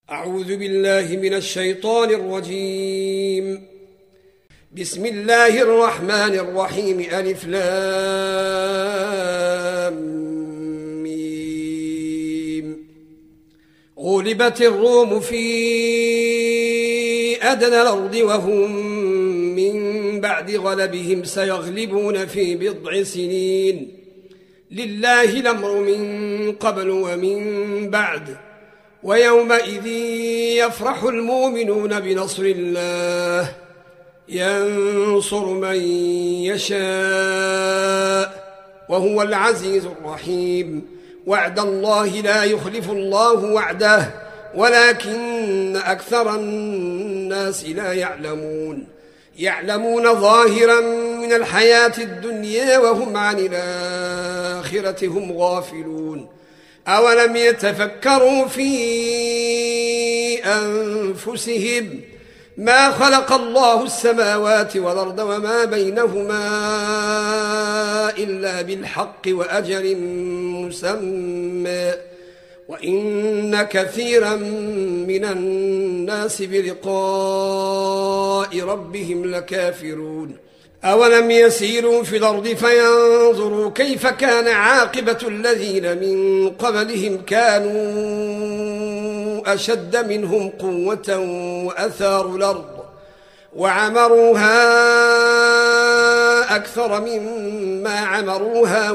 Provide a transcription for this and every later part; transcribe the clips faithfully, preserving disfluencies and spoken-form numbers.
أعوذ بالله من الشيطان الرجيم. بسم الله الرحمن الرحيم. ألف لام ميم. غلبت الروم في أدنى الأرض وهم من بعد غلبهم سيغلبون في بضع سنين. لله الأمر من قبل ومن بعد، ويومئذ يفرح المؤمنون بنصر الله ينصر من يشاء وهو العزيز الرحيم. وعد الله لا يخلف الله وعده ولكن أكثر الناس لا يعلمون. يعلمون ظاهرا من الحياة الدنيا وهم عن الآخرة هم غافلون. أولم يتفكروا في أنفسهم ما خلق الله السماوات والأرض وما بينهما إلا بالحق وأجل مسمى وإن كثيرا من الناس بلقاء ربهم لكافرون. أولم يسيروا في الأرض فينظروا كيف كان عاقبة الذين من قبلهم كانوا أشد منهم قوة وأثاروا الأرض وعمروها أكثر مما عمروها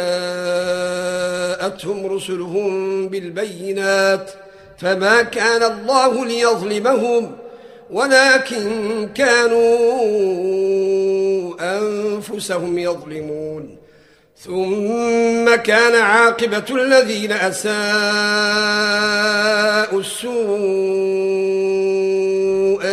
وجاءتهم رسلهم بالبينات فما كان الله ليظلمهم ولكن كانوا أنفسهم يظلمون. ثم كان عاقبة الذين أساءوا السوء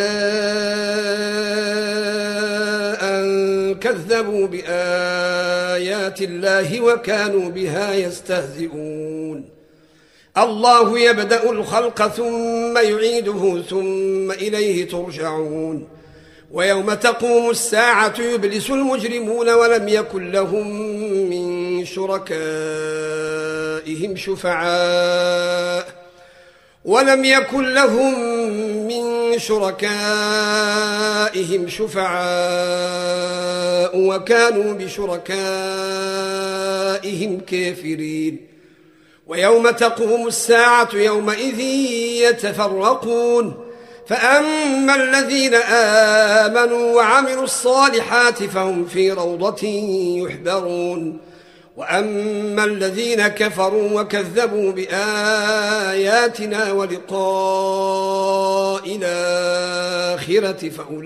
أن كذبوا بآيات الله وكانوا بها يستهزئون. الله يبدأ الخلق ثم يعيده ثم إليه ترجعون. ويوم تقوم الساعة يبلس المجرمون ولم يكن لهم من شركائهم شفعاء ولم يكن لهم من شركائهم شفعاء وكانوا بشركائهم كافرين. ويوم تقوم الساعة يومئذ يتفرقون فأما الذين آمنوا وعملوا الصالحات فهم في روضة يحبرون وأما الذين كفروا وكذبوا بآياتنا ولقاء الآخرة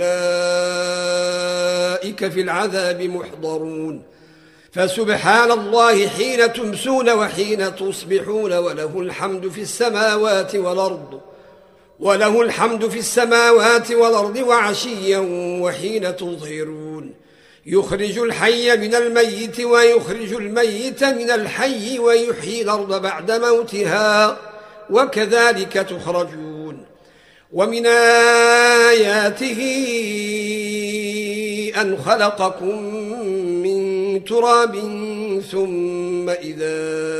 فأولئك في العذاب محضرون. فسبحان الله حين تمسون وحين تصبحون وله الحمد في السماوات والأرض وله الحمد في السماوات والأرض وعشيا وحين تظهرون. يخرج الحي من الميت ويخرج الميت من الحي ويحيي الأرض بعد موتها وكذلك تخرجون. ومن آياته أن خلقكم من تراب ثم إذا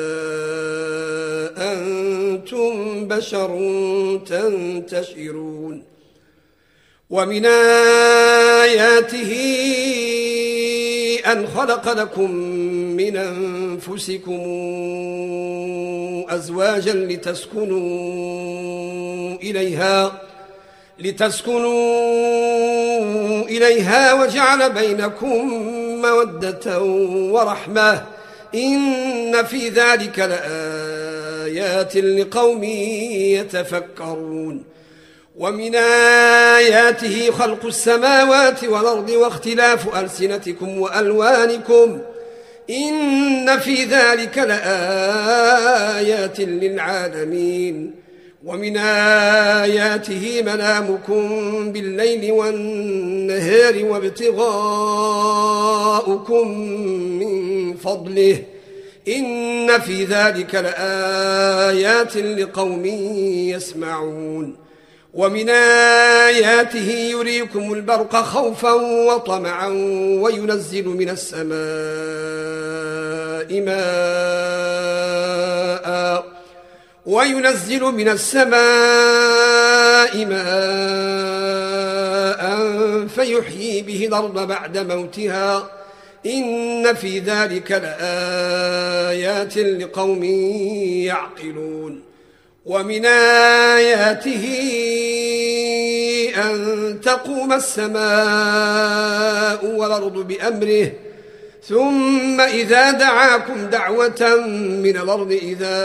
أنتم بشر تنتشرون. ومن آياته أن خلق لكم من أنفسكم أزواجا لتسكنوا إليها لتسكنوا إليها وجعل بينكم مودة ورحمة إن في ذلك لآيات لقوم يتفكرون. ومن آياته خلق السماوات والأرض واختلاف ألسنتكم وألوانكم إن في ذلك لآيات للعالمين. ومن آياته منامكم بالليل والنهار وابتغاؤكم من فضله إن في ذلك لآيات لقوم يسمعون. ومن آياته يريكم البرق خوفا وطمعا وينزل من السماء ماء وينزل من السماء السماء ماء فيحيي به الأرض بعد موتها إن في ذلك لآيات لقوم يعقلون ومن آياته أن تقوم السماء والأرض بأمره ثم إذا دعاكم دعوة من الأرض إذا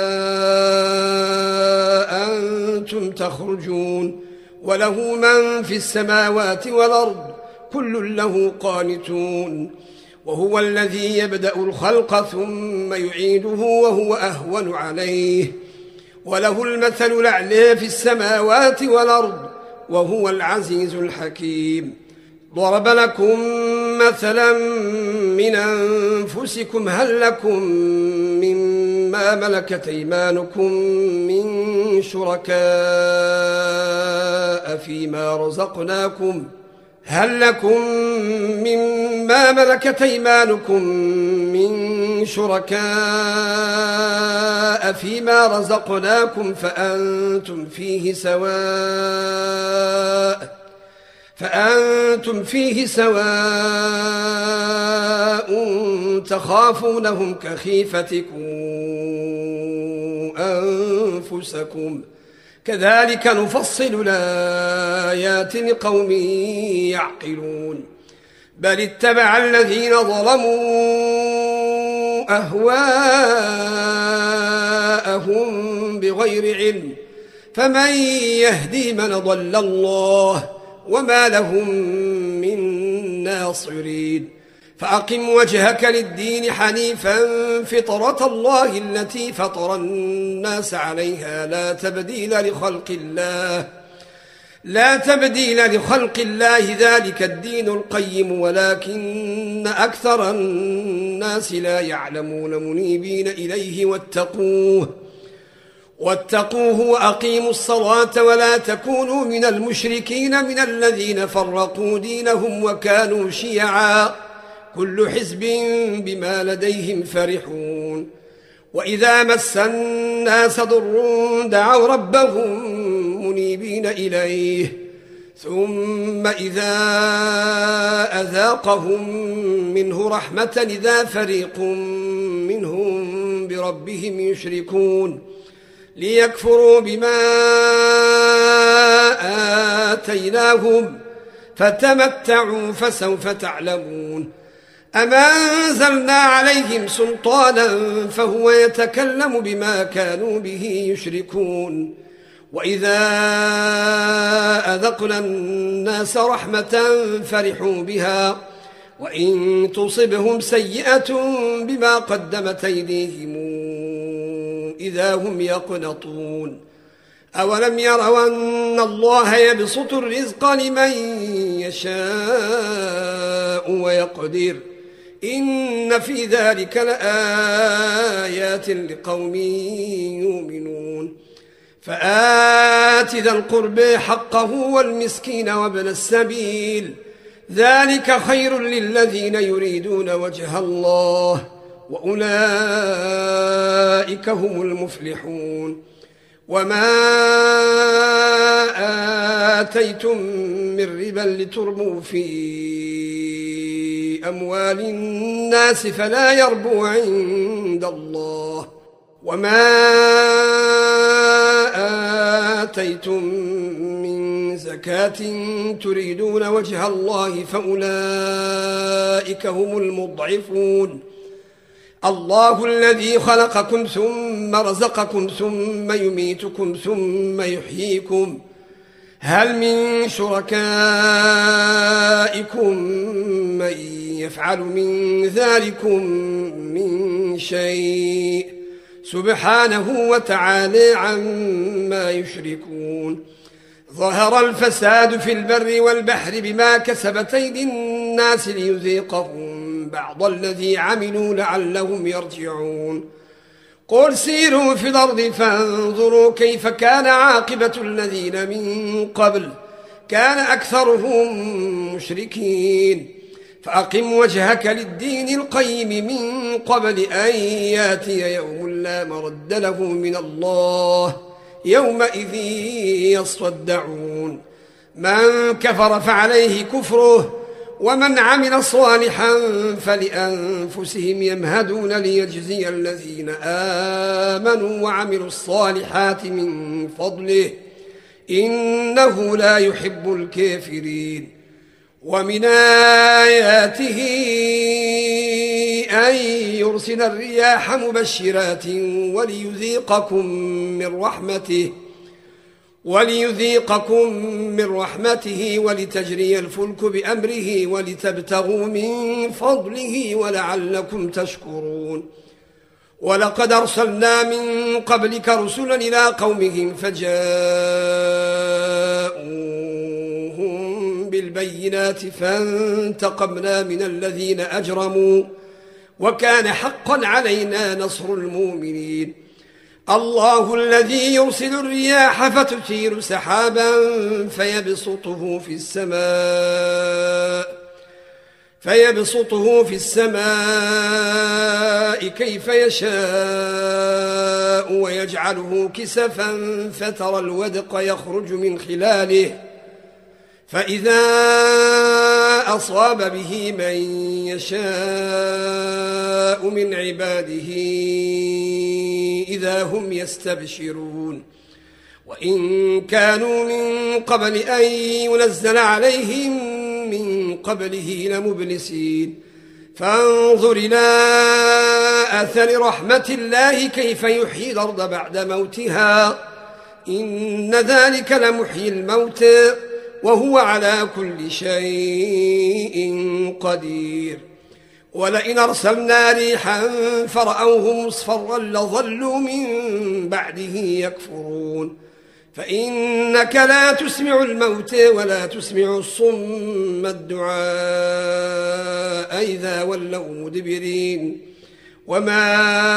أنتم تخرجون وله من في السماوات والأرض كل له قانتون وهو الذي يبدأ الخلق ثم يعيده وهو أهون عليه وله المثل الأعلى في السماوات والأرض وهو العزيز الحكيم ضرب لكم مثلا من أنفسكم هل لكم مما ملكت أيمانكم من شركاء فيما رزقناكم هل لكم مما ملكت أيمانكم من شركاء فيما رزقناكم فأنتم فيه سواء فأنتم فيه سواء تخافونهم كخيفتكم أنفسكم كذلك نفصل الآيات لقوم يعقلون بل اتبع الذين ظلموا أهواءهم بغير علم فمن يهدي من ضل الله وما لهم من ناصرين فأقم وجهك للدين حنيفا فطرة الله التي فطر الناس عليها لا تبديل لخلق الله لا تبديل لخلق الله ذلك الدين القيم ولكن أكثر الناس لا يعلمون منيبين إليه واتقوه واتقوه وأقيموا الصلاة ولا تكونوا من المشركين من الذين فرقوا دينهم وكانوا شيعا كل حزب بما لديهم فرحون وإذا مس الناس ضر دعوا ربهم منيبين إليه ثم إذا أذاقهم منه رحمة إذا فريق منهم بربهم يشركون ليكفروا بما آتيناهم فتمتعوا فسوف تعلمون أما أنزلنا عليهم سلطانا فهو يتكلم بما كانوا به يشركون وإذا أذقنا الناس رحمة فرحوا بها وإن تصبهم سيئة بما قدمت أيديهم إذا هم يقنطون أولم يروا أن الله يبسط الرزق لمن يشاء ويقدر إن في ذلك لآيات لقوم يؤمنون فآت ذا القربى حقه والمسكين وابن السبيل ذلك خير للذين يريدون وجه الله وأولئك هم المفلحون وما آتيتم من ربا لتربوا في أموال الناس فلا يربو عند الله وما آتيتم من زكاة تريدون وجه الله فأولئك هم المضعفون الله الذي خلقكم ثم رزقكم ثم يميتكم ثم يحييكم هل من شركائكم من يفعل من ذلكم من شيء سبحانه وتعالى عما يشركون ظهر الفساد في البر والبحر بما كسبت أيدي الناس ليذيقهم بعض الذي عملوا لعلهم يرجعون قل سيروا في الأرض فانظروا كيف كان عاقبة الذين من قبل كان أكثرهم مشركين فأقم وجهك للدين القيم من قبل أن ياتي يوم لا مرد له من الله يومئذ يصدعون من كفر فعليه كفره ومن عمل صالحا فلأنفسهم يمهدون ليجزي الذين آمنوا وعملوا الصالحات من فضله إنه لا يحب الكافرين. ومن آياته أن يرسل الرياح مبشرات وليذيقكم من رحمته وليذيقكم من رحمته ولتجري الفلك بأمره ولتبتغوا من فضله ولعلكم تشكرون. ولقد أرسلنا من قبلك رسلا إلى قومهم فجاءوهم بالبينات فانتقمنا من الذين أجرموا وكان حقا علينا نصر المؤمنين. الله الذي يرسل الرياح فتثير سحابا فيبسطه في السماء فيبسطه في السماء كيف يشاء ويجعله كسفا فترى الودق يخرج من خلاله فإذا أصاب به من يشاء من عباده إذا هم يستبشرون. وإن كانوا من قبل أن ينزل عليهم من قبله لمبلسين. فانظر إلى أثر رحمة الله كيف يحيي الأرض بعد موتها إن ذلك لمحيي الموتى وهو على كل شيء قدير. ولئن أرسلنا ريحا فرأوه مصفرا لظلوا من بعده يكفرون. فإنك لا تسمع الموتى ولا تسمع الصم الدعاء إذا ولوا مدبرين. وما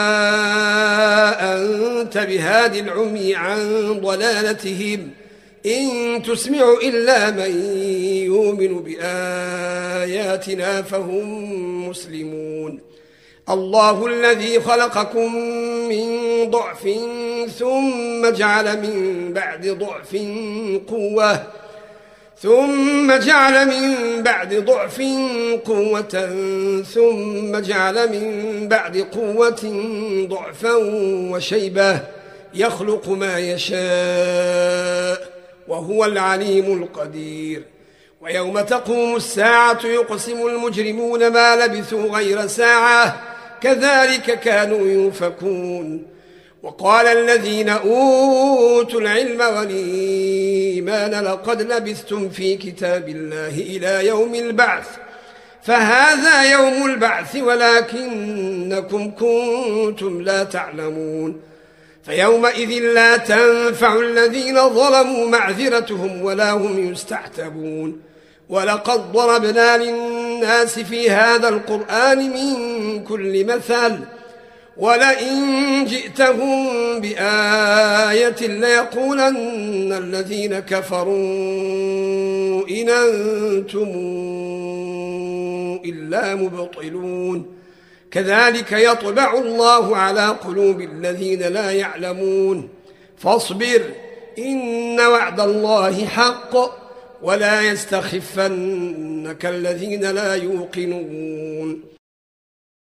أنت بهاد العمي عن ضلالتهم إن تسمع إلا من يؤمن بآياتنا فهم مسلمون. الله الذي خلقكم من ضعف ثم جعل من بعد ضعف قوة ثم جعل من بعد ضعف قوة ثم جعل من بعد قوة ضعفا وشيبة يخلق ما يشاء وهو العليم القدير. ويوم تقوم الساعة يقسم المجرمون ما لبثوا غير ساعة كذلك كانوا يؤفكون. وقال الذين أوتوا العلم والإيمان لقد لبثتم في كتاب الله إلى يوم البعث فهذا يوم البعث ولكنكم كنتم لا تعلمون. فيومئذ لا تنفع الذين ظلموا معذرتهم ولا هم يستعتبون. ولقد ضربنا للناس في هذا القرآن من كل مثل ولئن جئتهم بآية ليقولن الذين كفروا إن أنتم إلا مبطلون. كذلك يطبع الله على قلوب الذين لا يعلمون. فاصبر إن وعد الله حق ولا يستخفنك الذين لا يوقنون.